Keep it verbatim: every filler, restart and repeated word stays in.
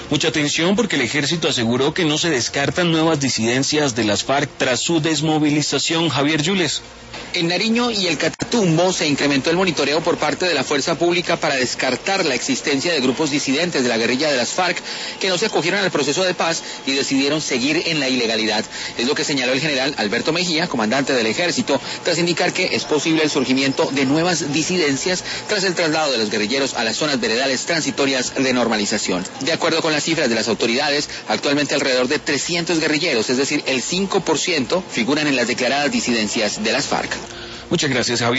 Mucha atención porque el ejército aseguró que no se descartan nuevas disidencias de las FARC tras su desmovilización. Javier Yules. En Nariño y el Catatumbo se incrementó el monitoreo por parte de la fuerza pública para descartar la existencia de grupos disidentes de la guerrilla de las FARC que no se acogieron al proceso de paz y decidieron seguir en la ilegalidad. Es lo que señaló el general Alberto Mejía, comandante del ejército, tras indicar que es posible el surgimiento de nuevas disidencias tras el traslado de los guerrilleros a las zonas veredales transitorias de normalización. De acuerdo con las cifras de las autoridades, actualmente alrededor de trescientos guerrilleros, es decir, el cinco por ciento, figuran en las declaradas disidencias de las FARC. Muchas gracias, Javier.